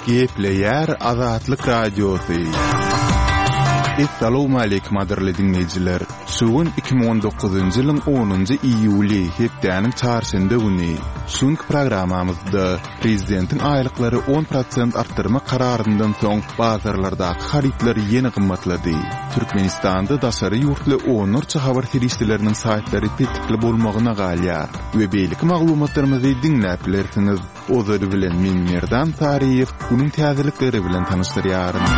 Gepleyer Azatlyk Radiosu. Assalamu alaykum adirli dinleyijiler. Şugun 2019-njy ýylyň 10-njy iýuly hepdäniň çarşamba güni. Şuňky programamyzda prezidentiň aýlyklary 10% artdyrma kararyndan soň bazarlardaky haritler ýene gymmatlady. Türkmenistanda daşary ýurtly onurça habar terişçileriniň saýtlary tetikli bolmagyna galýar. We beýlik maglumatlarymyzy dinläp bilersiňiz. Ozary bilen men Merdan Tariýew günüň täzelikleri bilen tanyşdyrýarym.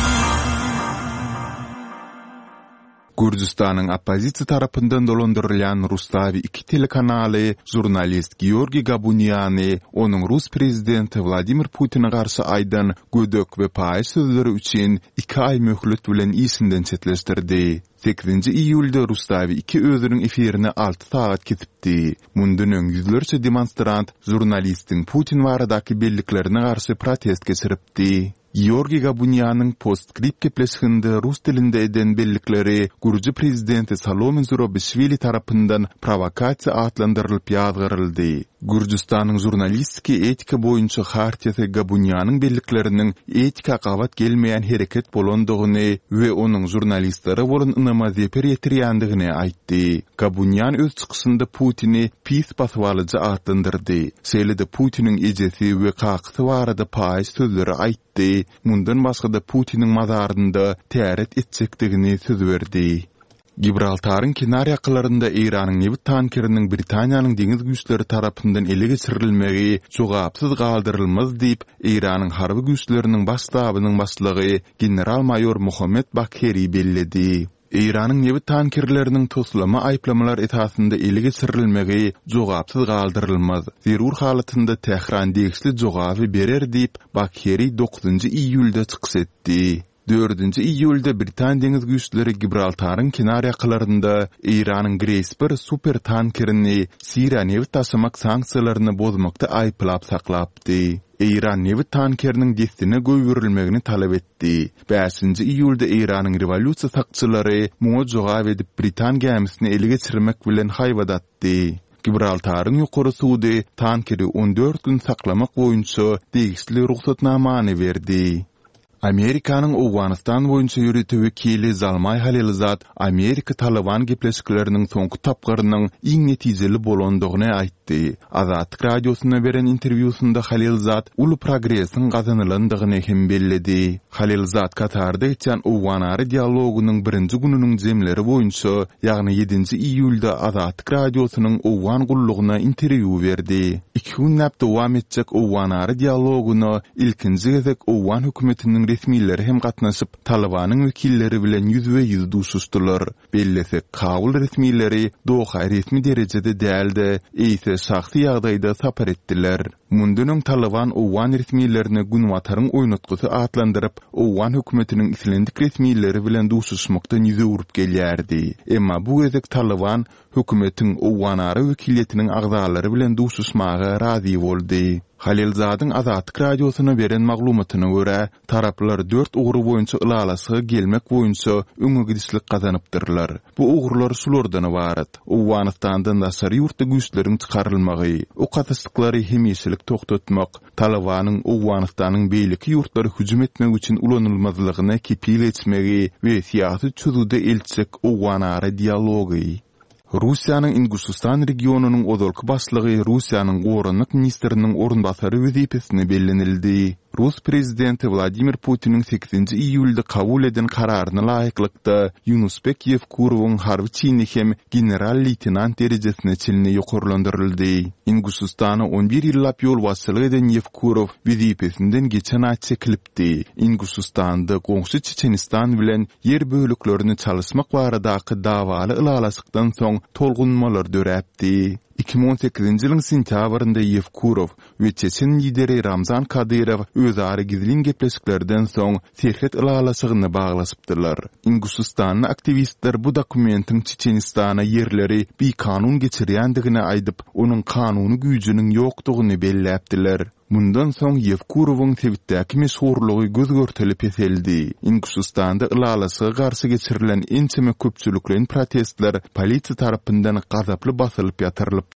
Gürcistanyň opozisiýa tarapyndan dolandyrylýan Rustavi 2 telekanaly jurnalist Georgiy Gabuniany onuň Rus prezidenti Vladimir Putin'e garşy aýdan gödök we paýy sözleri üçin 2 aý möhlet bilen isinden çetleşdirdi. 8-nji iýulda Rustavi 2 özüniň efirine 6 saat ketipdi. Mundan öň ýüzlerçe demonstrant jurnalistiň Putin baradaky belliklerine garşy protest geçiripdi. Georgiy Gabunianyň postscript gepleşiginde rus dilinde eden bellikleri Gürcü prezidenti Salomon Zurabishvili tarapyndan provokasiýa atlandyrylyp ýazgyryldy. Gürcistanyň jurnalistiki etika boýunça hartiýasy Gabunianyň bellikleriniň etika gabat gelmeýän hereket bolandygyny we onuň jurnalistlere bolan ynama zeper ýetirýändigini aýtdy. Gabunian öz çykyşynda Putini pis baswalyjy atlandyrdy. Şeýle-de Putiniň ejesi we kakysy barada paýy sözleri aýtdy. Mundan başga da Putiniň mazarynda täret etjekdigini söz berdi. Gibraltaryň kenar ýakylarynda Iranyň nebit tankeriniň Britaniýanyň deňiz güýçleri tarapyndan ele geçirilmegi jogapsyz galdyrylmaz diýip Iranyň harby güýçleriniň başlabynyň başlygy general-mayor Mohammed Bakheri belledi. Iranyň nebit tankerleriniň toslama aýplamalar esasynda ele geçirilmegi jogapsyz galdyrylmaz. Zerur halatynda Tehran degişli jogaby berer diýip Bakheri 9-njy iýulda çykyş etdi. 4-nji iýulda Britaniýa deňiz güýçleri Gibraltaryň kenar ýakylarynda Iranyň Grace super tankerini Siriýa nebit taşymak sanksiýalaryny bozmakda aýplap saklapdy. İran nebit tankeriniň destine göýürilmegini talap etdi. 5-nji iýulda Iranyň rewolýusiýa sakçylary muňa jogap edip Britan gemisini ele geçirmek bilen haýwadatdy. Gibraltaryň ýokary sudy tankeri 14 gün saklamak boýunça degişli ruhsatnamany berdi. Amerikanyň Awganistan boýunça ýürütme wekili Zalmay Halilzad Amerika Taliban gepleşikleriniň soňky tapgarynyň iň netijeli bolandygyny aýtdy. Azatlyk radiosyna beren interwýusynda Halilzad uly progresiň gazanylandygyny hem belledi. Halilzad Katarda geçen Awganary dialogunyň 1-nji gününiň jemleri boýunça, ýagny 7-nji iýulda Azatlyk radiosynyň Awgan gullugyna interwýu berdi. 2 günläp dowam etjek Awganary dialoguny ilkinji gezek Awgan hökümetiniň resmiýetleri hem gatnaşyp Talibanyň wekilleri bilen ýüzbe-ýüz duşuşdylar. Bellese Kabul resmiýetleri Doha resmi derejede däldi, ýa-da şahsy ýagdaýda sapar etdiler. Mundan Taliban Awgan resmiýetlerine günwataryň oýnatgysy atlandyryp, Awgan hökümetiniň islendik resmiýetleri bilen duşuşmakdan ýüze urup gelýärdi. Emma bu gezek Taliban hökümetiň Awganary wekiliýetiniň agzalary bilen duşuşmaga razy boldy. Halilzadyň Azatlyk radiosyna beren maglumatyna görä, taraplar 4 ugry boýunça ılalasy gelmek boýunça öňe gidişlik gazanypdyrlar. Bu ugurlar şulardan ibaret. Awganistandan daşary ýurtda güýçleriň çykarylmagy, o katyslyklary hemişelik toktatmak, Talibanyň Awganistanyň beýleki ýurtlary hüjüm etmek üçin ulanylmazlygyna kepil etmegi we siýasy çözüde elçek Awganary dialogy. Russiýanyň Ingushistan regionunyň odolky başlygy Russiýanyň Gorunlyk ministriniň orunbasary wezipesine bellenildi. Rus prezidenti Vladimir Putin'in 8-nji iýulda kabul eden kararyna laýyklykda Yunusbek Yevkurowyň harby çyny hem general-leytenant derejesine çelini ýokarlandyryldy. Ingusistana 11 ýyllap ýol başçylyk eden Yevkurow wezipesinden geçen aý çekilipdi. Ingusistanda goňşy Çeçenistan bilen ýer bölüklerini çalysmak baradaky dawaly ılalasykdan soň tolgunmalar döräpdi. 2018-nji ýylyň sentýabrynda Yevkurow we Çeçen lideri Ramzan Kadyrow özari gizlin gepleşiklerden soň serhet ılalasygyny baglasypdylar. Ingusistanyň aktivistler bu dokumentin Çeçenistana ýerleri bir kanun geçirýändigini aýdyp, onuň kanuny güýjüniň ýokdugyny belläpdiler. Mundan soň Yevkurowyň Twitter'däki meşhurlygy göz görtelip eseldi. Ingusistanda ılalasy garşy geçirilen ençeme köpçüliklerin protestler polisiýa tarapyndan gazaply basylyp ýatyrylypdy.